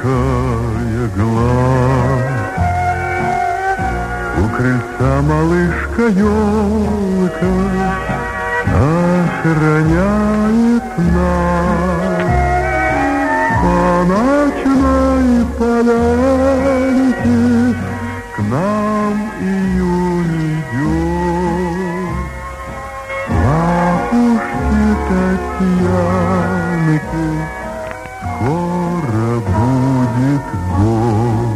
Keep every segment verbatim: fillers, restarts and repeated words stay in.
смыкая глаз. У крыльца малышка елка охраняет нас. По ночной полянке к нам июнь идет. Лапушки Татьянки скоро будет год.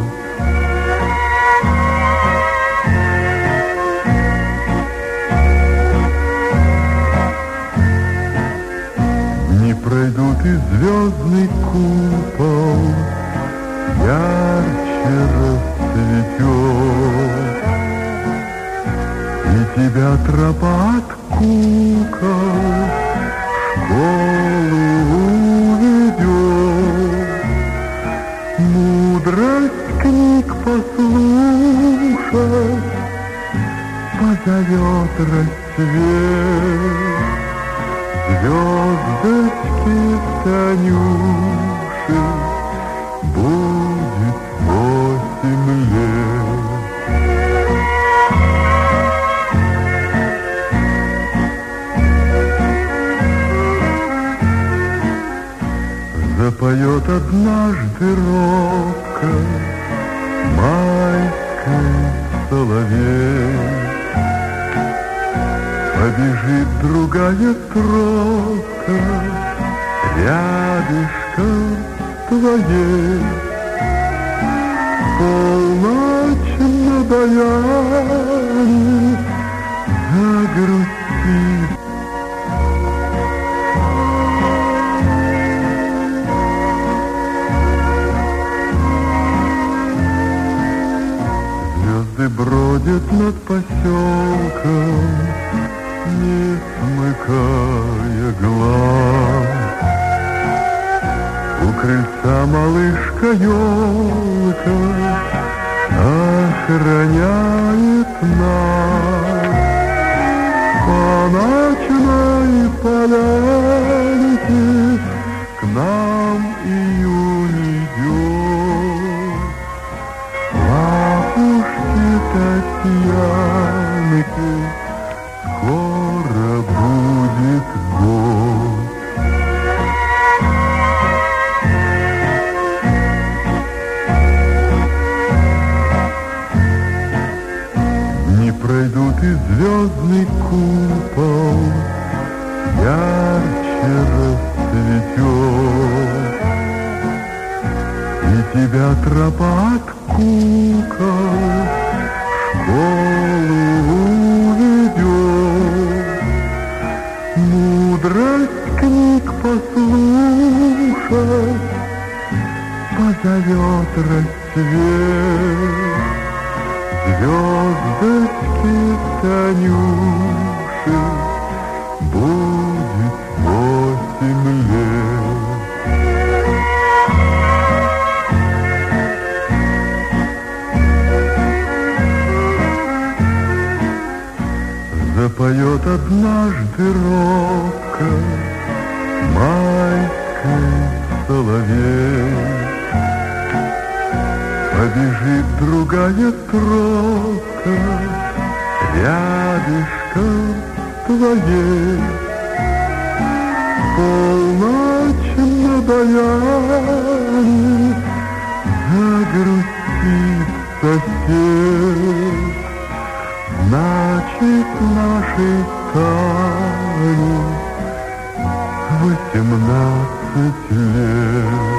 Не пройдут и звездный купол ярче расцветет, и тебя тропа от кукол в школу уведет. Мудрость книг послушать позовет рассвет. Звездочки Танюши будет восемь лет. Запоет однажды робко майской соловей. Побежит другая тропка рядышком твоей. Полночь на баяне загрустит. Звезды бродят над поселком, не смыкая глаз. У крыльца малышка елка охраняет нас. По ночной полянке к нам июнь идет. Лапушки Татьянки скоро будет год. Не пройдут и звездный купол ярче расцветет, и тебя тропа от кукол в школу уведет. Мудрость книг послушать позовет рассвет. Звездочки Танюши будет восемь лет. Запоет однажды робко майской соловей. Побежит другая тропка рядышком твоей. Полночь на баяне загрустит сосед. Значит, нашей Тане восемнадцать лет.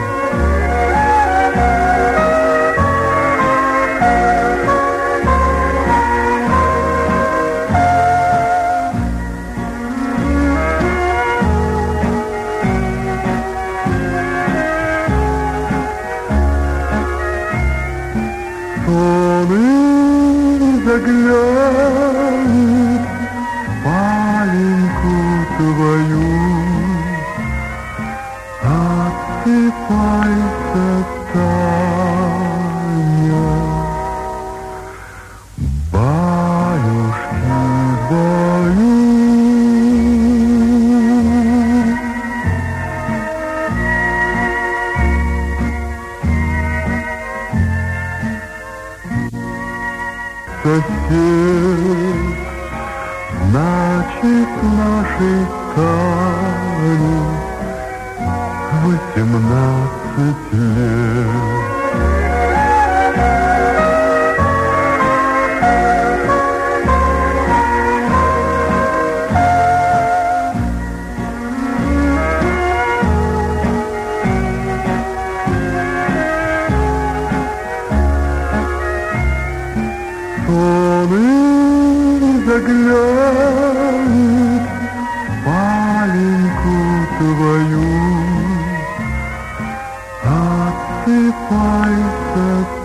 Он и заглянет в спаленку твою. Отсыпайся, Таня, баюшки бою. сосед, значит, нашей Тане восемнадцать лет. Он и заглянет паленьку твою, отсыпайся